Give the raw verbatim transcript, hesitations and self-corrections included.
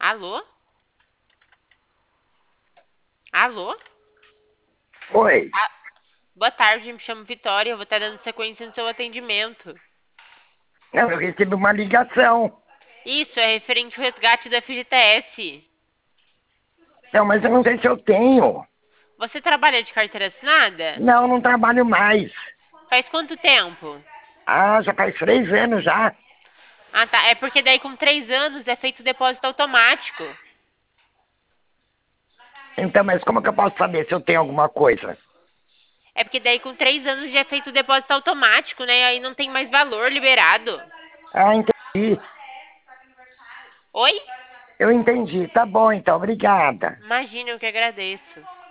Alô? Alô? Oi. Ah, boa tarde, me chamo Vitória, eu vou estar dando sequência no seu atendimento. Não, eu recebi uma ligação. Isso, é referente ao resgate do F G T S. Não, mas eu não sei se eu tenho. Você trabalha de carteira assinada? Não, não trabalho mais. Faz quanto tempo? Ah, já faz três anos já. Ah, tá. É porque daí com três anos é feito depósito automático. Então, mas como que eu posso saber se eu tenho alguma coisa? É porque daí com três anos já é feito depósito automático, né? Aí não tem mais valor liberado. Ah, entendi. Oi? Eu entendi. Tá bom, então. Obrigada. Imagina, eu que agradeço.